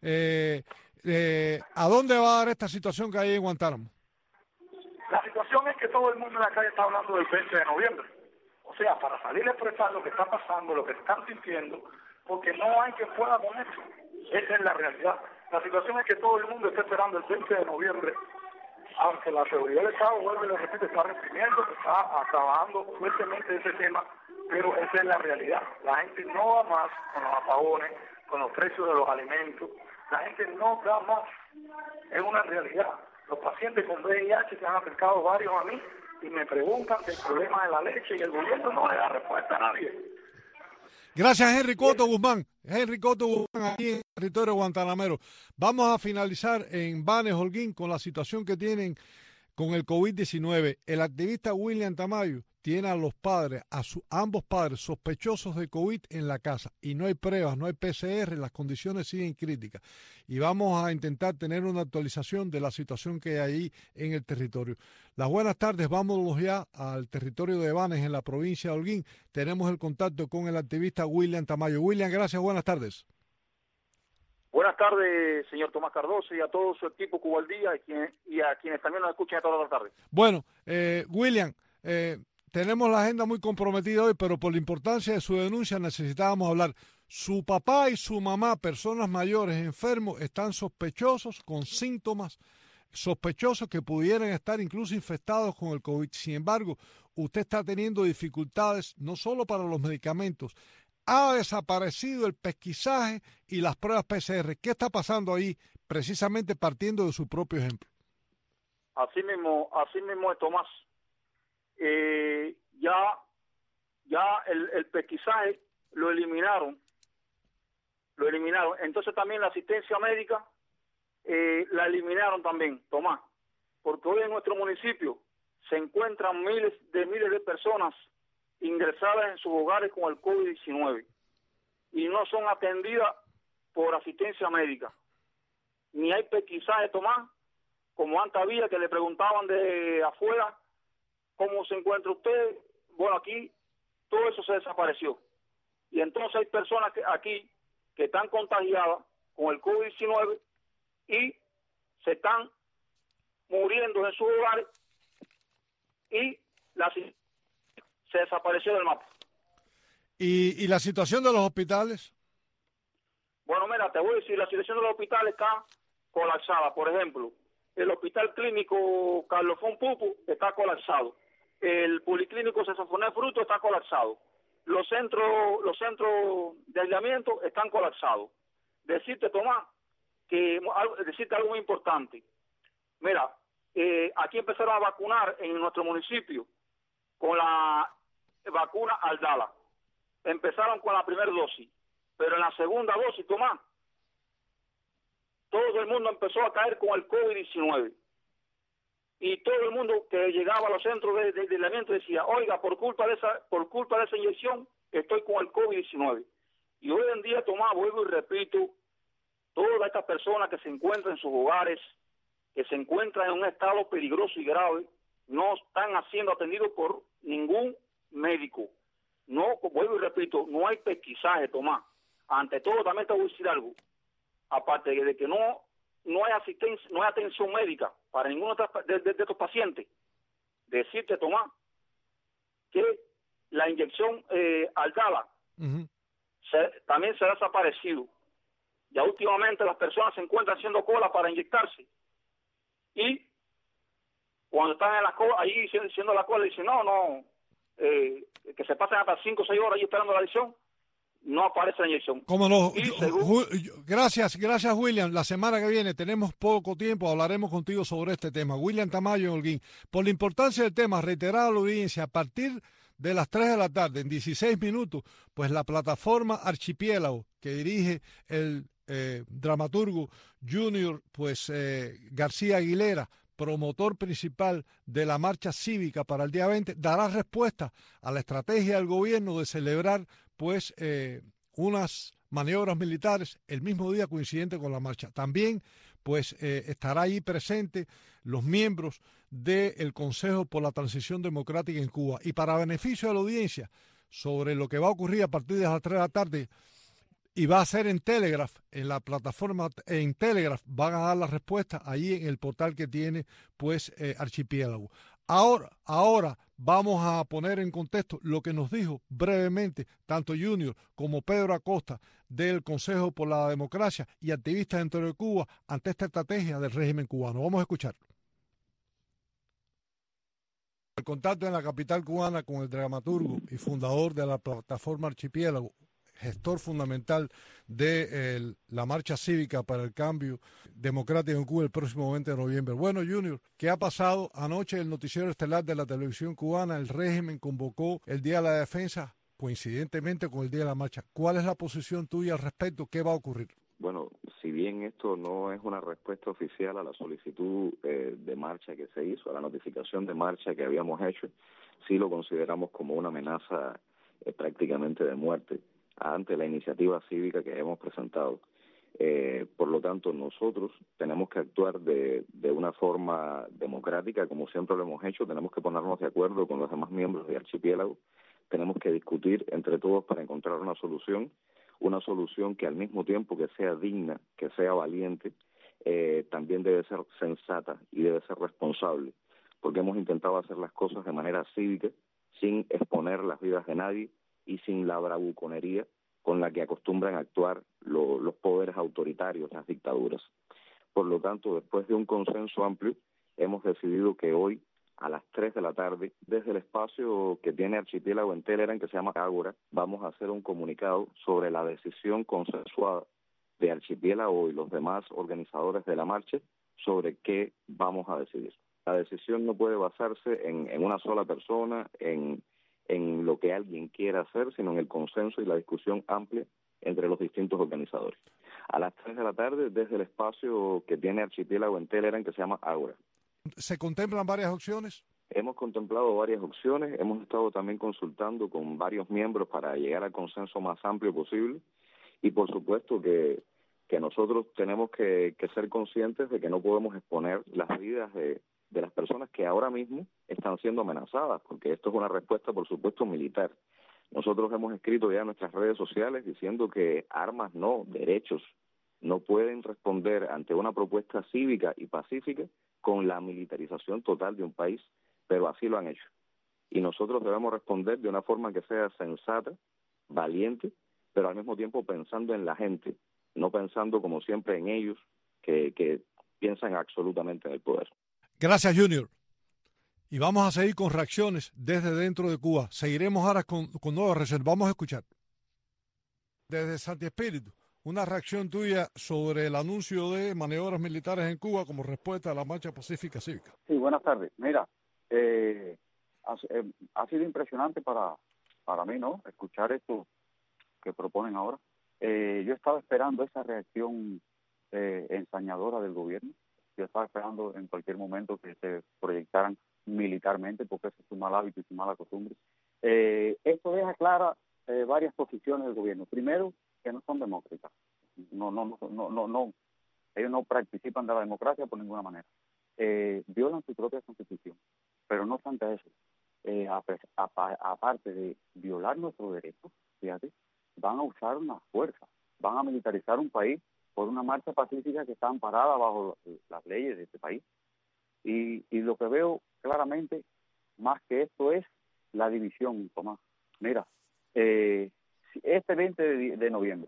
¿A dónde va a dar esta situación que hay en Guantánamo? La situación es que todo el mundo en la calle está hablando del 20 de noviembre. O sea, para salir a expresar lo que está pasando, lo que están sintiendo, porque no hay quien pueda con eso. Esa es la realidad. La situación es que todo el mundo está esperando el 20 de noviembre, aunque la seguridad del Estado, vuelvo y lo repito, está reprimiendo, está trabajando fuertemente ese tema, pero esa es la realidad. La gente no va más con los apagones, con los precios de los alimentos. La gente no da más. Es una realidad. Los pacientes con VIH se han acercado varios a mí y me preguntan del problema de la leche y el gobierno no le da respuesta a nadie. Gracias, Henry Coto Guzmán. Henry Coto Guzmán, aquí en el territorio guantanamero. Vamos a finalizar en Banes, Holguín, con la situación que tienen con el COVID-19. El activista William Tamayo tiene a los padres, ambos padres sospechosos de COVID en la casa y no hay pruebas, no hay PCR, las condiciones siguen críticas. Y vamos a intentar tener una actualización de la situación que hay ahí en el territorio. Las buenas tardes, vámonos ya al territorio de Banes en la provincia de Holguín. Tenemos el contacto con el activista William Tamayo. William, gracias, buenas tardes. Buenas tardes, señor Tomás Cardoso, y a todo su equipo Cuba al Día y a quienes también nos escuchan a todas las tardes. Bueno, William, tenemos la agenda muy comprometida hoy, pero por la importancia de su denuncia necesitábamos hablar. Su papá y su mamá, personas mayores, enfermos, están sospechosos, con síntomas sospechosos que pudieran estar incluso infectados con el COVID. Sin embargo, usted está teniendo dificultades no solo para los medicamentos. Ha desaparecido el pesquisaje y las pruebas PCR. ¿Qué está pasando ahí, precisamente partiendo de su propio ejemplo? Así mismo es, Tomás. Ya el pesquisaje lo eliminaron. Entonces también la asistencia médica la eliminaron también, Tomás, porque hoy en nuestro municipio se encuentran miles de personas ingresadas en sus hogares con el COVID-19 y no son atendidas por asistencia médica. Ni hay pesquisaje, Tomás, como antes había, que le preguntaban de afuera cómo se encuentra usted. Bueno, aquí todo eso se desapareció. Y entonces hay personas aquí que están contagiadas con el COVID-19 y se están muriendo en sus hogares y se desapareció del mapa. ¿Y la situación de los hospitales? Bueno, mira, te voy a decir, la situación de los hospitales está colapsada. Por ejemplo, el Hospital Clínico Carlos Fon Pupu está colapsado. El Policlínico César Fornés Fruto está colapsado. Los centros de aislamiento están colapsados. Decirte, Tomás, decirte algo muy importante. Mira, aquí empezaron a vacunar en nuestro municipio con la vacuna Aldala. Empezaron con la primera dosis, pero en la segunda dosis, Tomás, todo el mundo empezó a caer con el COVID-19. Y todo el mundo que llegaba a los centros de aislamiento decía, oiga, por culpa de esa inyección, estoy con el COVID-19. Y hoy en día, Tomás, vuelvo y repito, todas estas personas que se encuentran en sus hogares, que se encuentran en un estado peligroso y grave, no están siendo atendidos por ningún médico. No, vuelvo y repito, no hay pesquisaje, Tomás. Ante todo, también te voy a decir algo. Aparte de que no hay asistencia, no hay atención médica para ninguno de estos pacientes. Decirte, Tomás, que la inyección Aldala también se ha desaparecido. Ya últimamente las personas se encuentran haciendo cola para inyectarse. Y cuando están en la cola, ahí haciendo la cola, dicen, que se pasen hasta 5 o 6 horas ahí esperando la inyección. No aparece la inyección. ¿Cómo no? Gracias, William. La semana que viene tenemos poco tiempo, hablaremos contigo sobre este tema. William Tamayo en Holguín. Por la importancia del tema, reiterar a la audiencia, a partir de las 3 de la tarde, en 16 minutos, pues la plataforma Archipiélago, que dirige el dramaturgo junior, pues García Aguilera, promotor principal de la marcha cívica para el día 20, dará respuesta a la estrategia del gobierno de celebrar pues unas maniobras militares el mismo día coincidente con la marcha. También pues estará ahí presente los miembros del Consejo por la Transición Democrática en Cuba. Y para beneficio de la audiencia, sobre lo que va a ocurrir a partir de las 3 de la tarde, y va a ser en Telegraph, en la plataforma en Telegraph, van a dar la respuesta allí en el portal que tiene pues Archipiélago. Ahora vamos a poner en contexto lo que nos dijo brevemente tanto Junior como Pedro Acosta del Consejo por la Democracia y activistas dentro de Cuba ante esta estrategia del régimen cubano. Vamos a escuchar. El contacto en la capital cubana con el dramaturgo y fundador de la plataforma Archipiélago, gestor fundamental de la marcha cívica para el cambio democrático en Cuba el próximo 20 de noviembre. Bueno, Junior, ¿qué ha pasado? Anoche el noticiero estelar de la televisión cubana, el régimen convocó el Día de la Defensa, coincidentemente con el Día de la Marcha. ¿Cuál es la posición tuya al respecto? ¿Qué va a ocurrir? Bueno, si bien esto no es una respuesta oficial a la solicitud de marcha que se hizo, a la notificación de marcha que habíamos hecho, sí lo consideramos como una amenaza prácticamente de muerte ante la iniciativa cívica que hemos presentado. Por lo tanto, nosotros tenemos que actuar de una forma democrática, como siempre lo hemos hecho. Tenemos que ponernos de acuerdo con los demás miembros de Archipiélago. Tenemos que discutir entre todos para encontrar una solución que al mismo tiempo que sea digna, que sea valiente, también debe ser sensata y debe ser responsable, porque hemos intentado hacer las cosas de manera cívica, sin exponer las vidas de nadie y sin la bravuconería con la que acostumbran a actuar los poderes autoritarios, las dictaduras. Por lo tanto, después de un consenso amplio, hemos decidido que hoy, a las 3 de la tarde, desde el espacio que tiene Archipiélago en Telegram, que se llama Ágora, vamos a hacer un comunicado sobre la decisión consensuada de Archipiélago y los demás organizadores de la marcha sobre qué vamos a decidir. La decisión no puede basarse en una sola persona, en lo que alguien quiera hacer, sino en el consenso y la discusión amplia entre los distintos organizadores. A las 3 de la tarde, desde el espacio que tiene Archipiélago en Telegram, que se llama Ágora. ¿Se contemplan varias opciones? Hemos contemplado varias opciones, hemos estado también consultando con varios miembros para llegar al consenso más amplio posible y por supuesto que nosotros tenemos que ser conscientes de que no podemos exponer las vidas de las personas que ahora mismo están siendo amenazadas, porque esto es una respuesta, por supuesto, militar. Nosotros hemos escrito ya en nuestras redes sociales diciendo que armas no, derechos no pueden responder ante una propuesta cívica y pacífica con la militarización total de un país, pero así lo han hecho. Y nosotros debemos responder de una forma que sea sensata, valiente, pero al mismo tiempo pensando en la gente, no pensando como siempre en ellos, que piensan absolutamente en el poder. Gracias, Junior. Y vamos a seguir con reacciones desde dentro de Cuba. Seguiremos ahora con nuevas reservas. Vamos a escuchar. Desde Santi Espíritu, una reacción tuya sobre el anuncio de maniobras militares en Cuba como respuesta a la marcha pacífica cívica. Sí, buenas tardes. Mira, ha sido impresionante para mí, ¿no?, escuchar esto que proponen ahora. Yo estaba esperando esa reacción ensañadora del gobierno. Yo estaba esperando en cualquier momento que se proyectaran militarmente, porque ese es su mal hábito y su mala costumbre. Esto deja claras varias posiciones del gobierno. Primero, que no son demócratas. No. Ellos no participan de la democracia por ninguna manera. Violan su propia constitución. Pero no obstante eso, aparte de violar nuestros derechos, fíjate, van a usar una fuerza, van a militarizar un país por una marcha pacífica que está amparada bajo las leyes de este país. Y lo que veo claramente, más que esto, es la división, Tomás. Mira, este 20 de noviembre,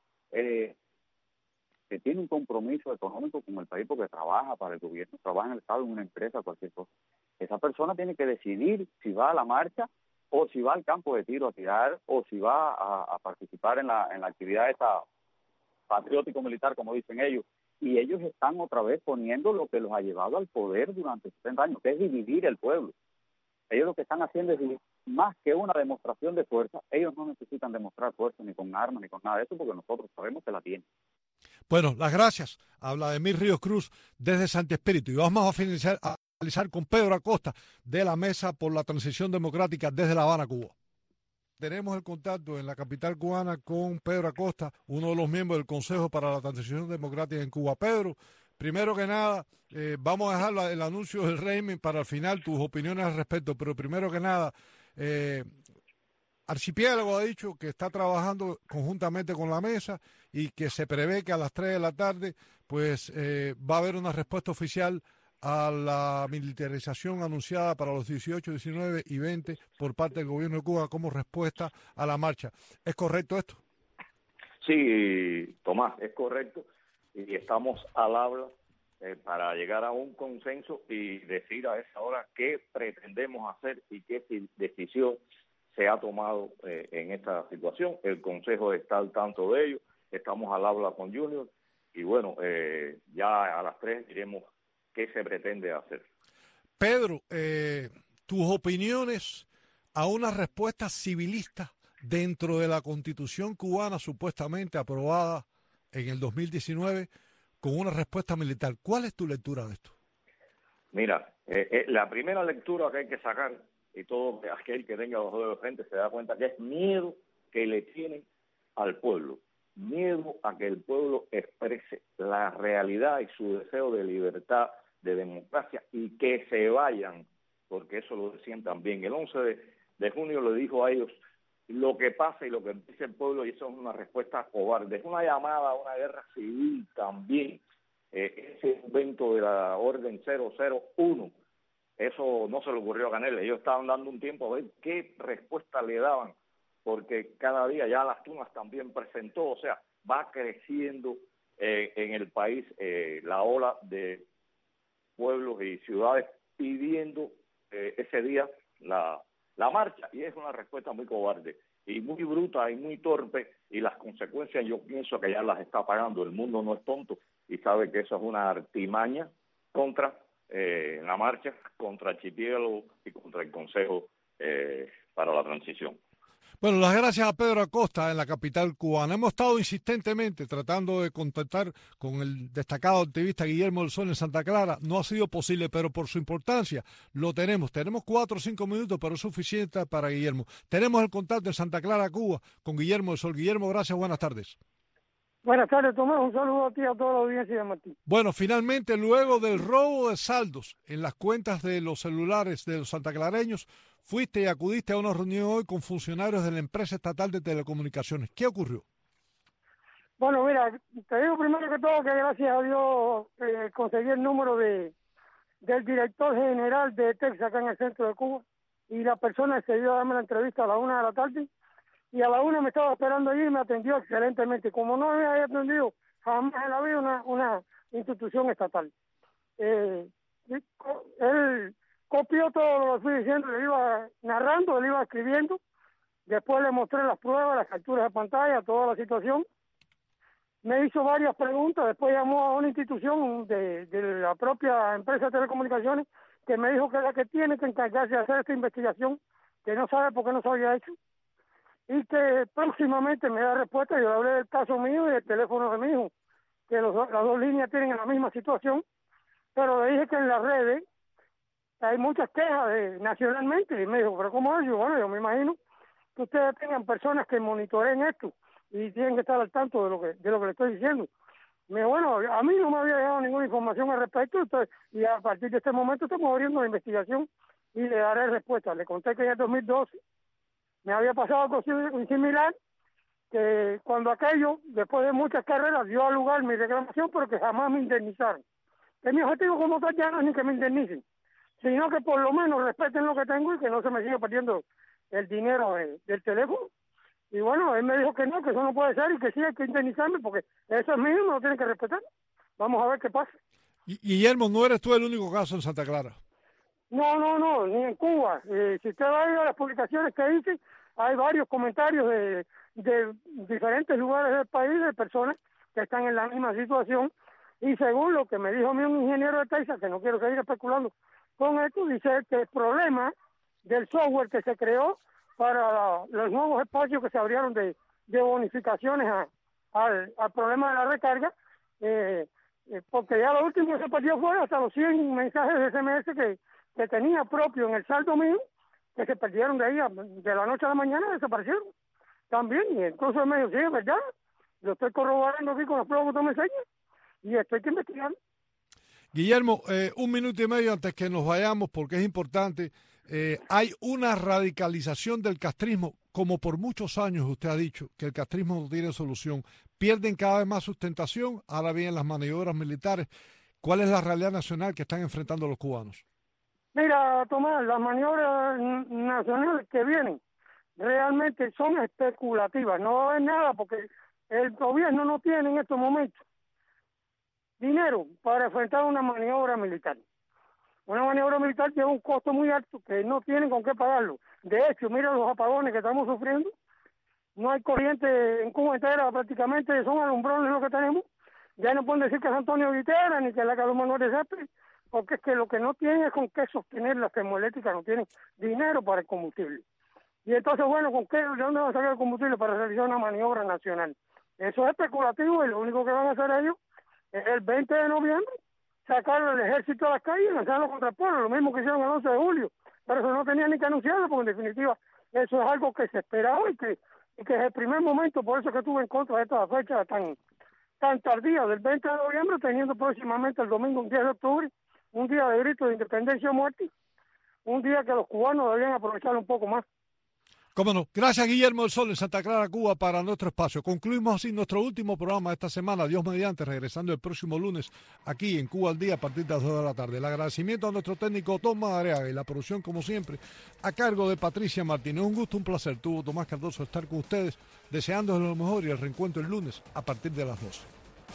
que tiene un compromiso económico con el país porque trabaja para el gobierno, trabaja en el Estado, en una empresa, cualquier cosa. Esa persona tiene que decidir si va a la marcha o si va al campo de tiro a tirar o si va a participar en la actividad esta patriótico-militar, como dicen ellos. Y ellos están otra vez poniendo lo que los ha llevado al poder durante 70 años, que es dividir el pueblo. Ellos lo que están haciendo es dividir. Más que una demostración de fuerza, ellos no necesitan demostrar fuerza ni con armas ni con nada de eso, porque nosotros sabemos que la tienen. Bueno, las gracias. Habla Emil Ríos Cruz desde Santi Espíritu. Y vamos a finalizar con Pedro Acosta de la Mesa por la Transición Democrática desde La Habana, Cuba. Tenemos el contacto en la capital cubana con Pedro Acosta, uno de los miembros del Consejo para la Transición Democrática en Cuba. Pedro, primero que nada, vamos a dejar el anuncio del régimen para el final, tus opiniones al respecto, pero primero que nada, Archipiélago ha dicho que está trabajando conjuntamente con la mesa y que se prevé que a las 3 de la tarde pues va a haber una respuesta oficial a la militarización anunciada para los 18, 19 y 20 por parte del gobierno de Cuba como respuesta a la marcha. ¿Es correcto esto? Sí, Tomás, es correcto. Y estamos al habla para llegar a un consenso y decir a esa hora qué pretendemos hacer y qué decisión se ha tomado en esta situación. El Consejo está al tanto de ello. Estamos al habla con Junior y bueno, ya a las 3 diremos qué se pretende hacer. Pedro, tus opiniones a una respuesta civilista dentro de la Constitución cubana supuestamente aprobada en el 2019 con una respuesta militar. ¿Cuál es tu lectura de esto? Mira, la primera lectura que hay que sacar, y todo aquel que tenga los dedos de frente se da cuenta que es miedo que le tienen al pueblo. Miedo a que el pueblo exprese la realidad y su deseo de libertad, de democracia, y que se vayan, porque eso lo decían también. El 11 de junio le dijo a ellos lo que pasa y lo que dice el pueblo, y eso es una respuesta cobarde. Es una llamada a una guerra civil también. Ese invento de la Orden 001, eso no se le ocurrió a Canel. Ellos estaban dando un tiempo a ver qué respuesta le daban, porque cada día ya Las Tunas también presentó, o sea, va creciendo en el país la ola de pueblos y ciudades pidiendo ese día la marcha, y es una respuesta muy cobarde y muy bruta y muy torpe, y las consecuencias yo pienso que ya las está pagando. El mundo no es tonto y sabe que eso es una artimaña contra la marcha, contra Archipiélago y contra el Consejo para la Transición. Bueno, las gracias a Pedro Acosta en la capital cubana. Hemos estado insistentemente tratando de contactar con el destacado activista Guillermo del Sol en Santa Clara. No ha sido posible, pero por su importancia lo tenemos. Tenemos 4 o 5 minutos, pero es suficiente para Guillermo. Tenemos el contacto en Santa Clara, Cuba, con Guillermo del Sol. Guillermo, gracias, buenas tardes. Buenas tardes, Tomás. Un saludo a ti y a toda la audiencia de Martín. Bueno, finalmente, luego del robo de saldos en las cuentas de los celulares de los santaclareños, fuiste y acudiste a una reunión hoy con funcionarios de la empresa estatal de telecomunicaciones. ¿Qué ocurrió? Bueno, mira, te digo primero que todo que gracias a Dios conseguí el número del director general de Texas acá en el centro de Cuba, y la persona se dio a darme la entrevista a la 1 de la tarde, y a la 1 me estaba esperando allí y me atendió excelentemente, como no había atendido jamás en la vida una institución estatal. Él copió todo lo que fui diciendo, le iba narrando, le iba escribiendo, después le mostré las pruebas, las capturas de pantalla, toda la situación. Me hizo varias preguntas, después llamó a una institución de la propia empresa de telecomunicaciones que me dijo que es la que tiene que encargarse de hacer esta investigación, que no sabe por qué no se había hecho, y que próximamente me da respuesta. Yo le hablé del caso mío y del teléfono de mi hijo, que las dos líneas tienen la misma situación, pero le dije que en las redes hay muchas quejas nacionalmente, y me dijo, ¿pero cómo es? Bueno, yo me imagino que ustedes tengan personas que monitoreen esto y tienen que estar al tanto de lo que le estoy diciendo. Me dijo, bueno, a mí no me había llegado ninguna información al respecto, entonces, y a partir de este momento estamos abriendo la investigación y le daré respuesta. Le conté que en el 2012 me había pasado algo similar, que cuando aquello, después de muchas carreras, dio a lugar mi reclamación, pero que jamás me indemnizaron. Que mi objetivo como tal ya no es ni que me indemnicen, sino que por lo menos respeten lo que tengo y que no se me siga perdiendo el dinero del teléfono. Y bueno, él me dijo que no, que eso no puede ser y que sí hay que indemnizarme porque eso es mío, me lo tienen que respetar. Vamos a ver qué pasa. Guillermo, no eres tú el único caso en Santa Clara. No, ni en Cuba. Si usted va a ir a las publicaciones que hice, hay varios comentarios de diferentes lugares del país, de personas que están en la misma situación. Y según lo que me dijo a mí un ingeniero de Texas, que no quiero seguir especulando con esto, dice que el problema del software que se creó para los nuevos espacios que se abrieron de bonificaciones al problema de la recarga, porque ya lo último que se perdió fue hasta los 100 mensajes de SMS que tenía propio en el saldo mío, que se perdieron de ahí, de la noche a la mañana desaparecieron también. Y entonces me dijo, sí, es verdad, yo estoy corroborando aquí con las pruebas que tú me enseñas y esto hay que investigar. Guillermo, 1 minuto y medio antes que nos vayamos, porque es importante. Hay una radicalización del castrismo, como por muchos años usted ha dicho, que el castrismo no tiene solución. Pierden cada vez más sustentación, ahora vienen las maniobras militares. ¿Cuál es la realidad nacional que están enfrentando los cubanos? Mira, Tomás, las maniobras nacionales que vienen realmente son especulativas, no va a haber nada porque el gobierno no tiene en estos momentos dinero para enfrentar una maniobra militar. Una maniobra militar lleva un costo muy alto que no tienen con qué pagarlo. De hecho, mira los apagones que estamos sufriendo, no hay corriente en Cuba entera, prácticamente son alumbrones lo que tenemos. Ya no pueden decir que es Antonio Guitera ni que es la Carlos Manuel de Céspedes, porque es que lo que no tienen es con qué sostener las termoeléctricas, no tienen dinero para el combustible. Y entonces, bueno, ¿con qué? ¿De dónde van a sacar el combustible para realizar una maniobra nacional? Eso es especulativo y lo único que van a hacer ellos es el 20 de noviembre sacar al ejército a las calles y lanzarlo contra el pueblo, lo mismo que hicieron el 11 de julio. Pero eso no tenía ni que anunciarlo, porque en definitiva eso es algo que se esperaba y que es el primer momento, por eso que estuve en contra de esta fecha tan tardía del 20 de noviembre, teniendo próximamente el domingo, un 10 de octubre, un día de grito de independencia o muerte, un día que los cubanos deberían aprovecharlo un poco más. Cómo no. Gracias, Guillermo del Sol, en Santa Clara, Cuba, para nuestro espacio. Concluimos así nuestro último programa de esta semana, Dios mediante, regresando el próximo lunes aquí en Cuba al Día a partir de las 2 de la tarde. El agradecimiento a nuestro técnico Tomás Areaga y la producción, como siempre, a cargo de Patricia Martínez. Un gusto, un placer. Tuvo Tomás Cardoso estar con ustedes, deseándoles lo mejor y el reencuentro el lunes a partir de las 12.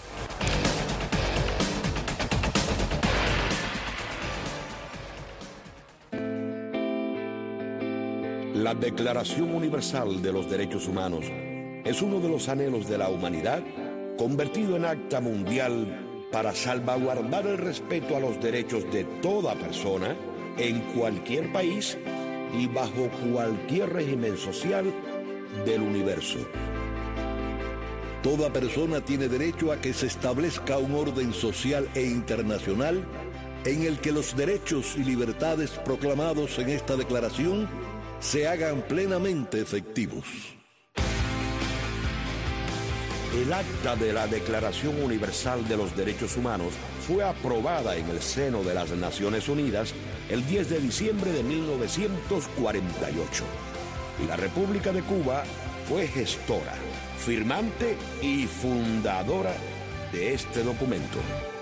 La Declaración Universal de los Derechos Humanos es uno de los anhelos de la humanidad convertido en acta mundial para salvaguardar el respeto a los derechos de toda persona en cualquier país y bajo cualquier régimen social del universo. Toda persona tiene derecho a que se establezca un orden social e internacional en el que los derechos y libertades proclamados en esta declaración se hagan plenamente efectivos. El acta de la Declaración Universal de los Derechos Humanos fue aprobada en el seno de las Naciones Unidas el 10 de diciembre de 1948. Y la República de Cuba fue gestora, firmante y fundadora de este documento.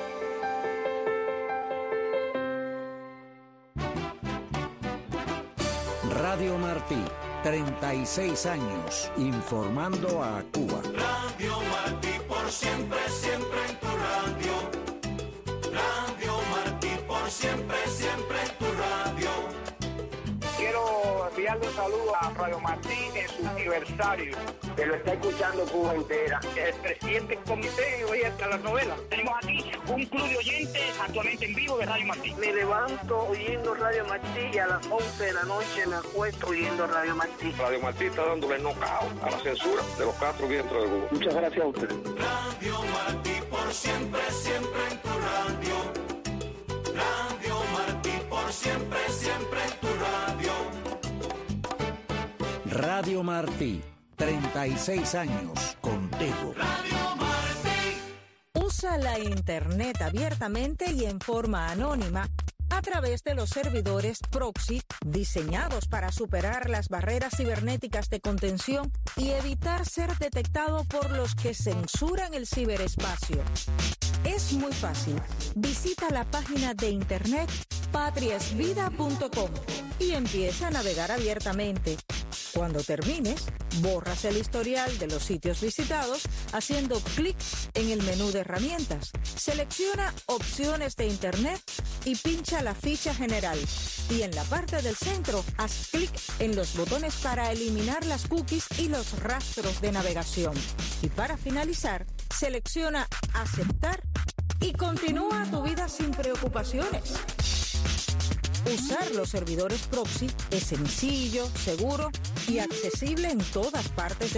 Radio Martí, 36 años, informando a Cuba. Radio Martí, por siempre, siempre en tu radio. Radio Martí, por siempre, siempre en tu radio. Quiero enviarle un saludo a Radio Martí en su aniversario, que lo está escuchando Cuba entera. El presidente del comité hoy hasta las novelas. Tenemos aquí un club de oyentes actualmente en vivo de Radio Martí. Me levanto oyendo Radio Martí y a las 11 de la noche me acuesto oyendo Radio Martí. Radio Martí está dándole knockout a la censura de los 4 vientos de Cuba. Muchas gracias a usted. Radio Martí, por siempre, siempre en tu radio. Radio Martí, por siempre, siempre en tu radio. Radio Martí, 36 años contigo. Radio Martí. Usa la Internet abiertamente y en forma anónima a través de los servidores proxy diseñados para superar las barreras cibernéticas de contención y evitar ser detectado por los que censuran el ciberespacio. Es muy fácil. Visita la página de internet patriasvida.com y empieza a navegar abiertamente. Cuando termines, borras el historial de los sitios visitados haciendo clic en el menú de herramientas. Selecciona opciones de internet y pincha la ficha general. Y en la parte del centro, haz clic en los botones para eliminar las cookies y los rastros de navegación. Y para finalizar, selecciona aceptar y continúa tu vida sin preocupaciones. Usar los servidores proxy es sencillo, seguro y accesible en todas partes del